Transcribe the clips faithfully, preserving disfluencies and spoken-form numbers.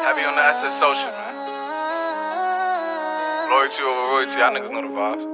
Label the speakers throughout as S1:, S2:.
S1: Heavy on the S S social, man. Loyalty over royalty, y'all niggas know the vibes.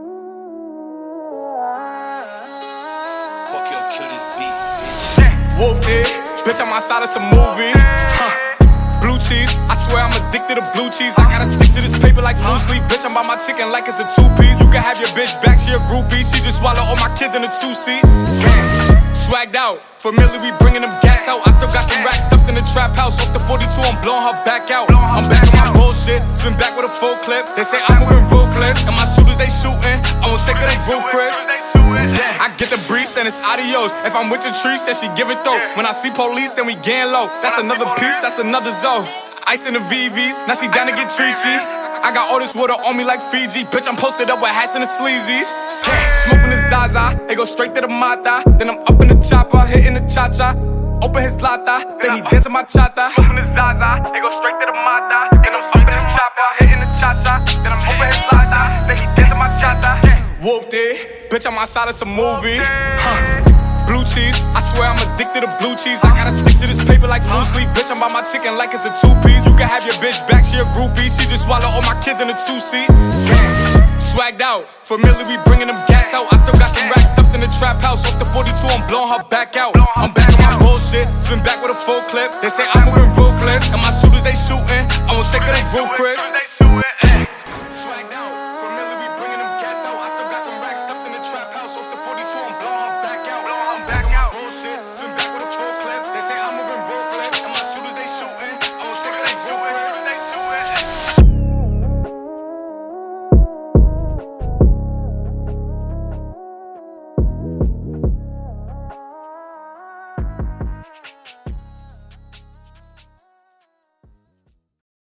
S2: Fuck your kill this beat, bitch.
S3: Whoop it, bitch, I'm outside of some movie. Blue cheese, I swear I'm addicted to blue cheese. I gotta stick to this paper like blue sleep. Bitch, I'm by my chicken like it's a two-piece. You can have your bitch back, she a groupie. She just swallow all my kids in a two-seat. Swagged out, familiar, we bringing them gas out. I still got some racks stuffed in the trap house. Off the forty-two, I'm blowing her back out. I'm back on my bullshit, spin back with a full clip. They say I'm moving ruthless, and my shooters they shooting. I won't take her, they roof, Chris. I get the breeze, then it's adios. If I'm with your trees, then she give it though. When I see police, then we gang low. That's another piece, that's another zone. Ice in the V Vs, now she down to get treachy. I got all this water on me like Fiji. Bitch, I'm posted up with hats and the sleazies. Smoking the Zaza, it go straight to the Mata. Then I'm up in the chopper, hitting the cha-cha. Open his lata, then he dancing my chata. Smoking the Zaza, it go straight to the Mata. Then I'm up in the chopper, hitting the cha-cha. Then I'm open his lata, then he dancing my chata. Whooped it, bitch, I'm outside of some movie. Blue cheese, I swear I'm addicted to blue cheese. I gotta stick to this paper like blue sleep. Bitch, I'm by my chicken like it's a two-piece. You can have your bitch back, she a groupie. She just swallow all my kids in a two-seat. Swagged out, familiar, we bringing them gas out. I still got some racks stuffed in the trap house. Off the forty-two, I'm blowing her back out. I'm back on my bullshit, spin back with a full clip. They say I'm moving ruthless, and my shooters they shooting. I won't take her, they roof, Chris.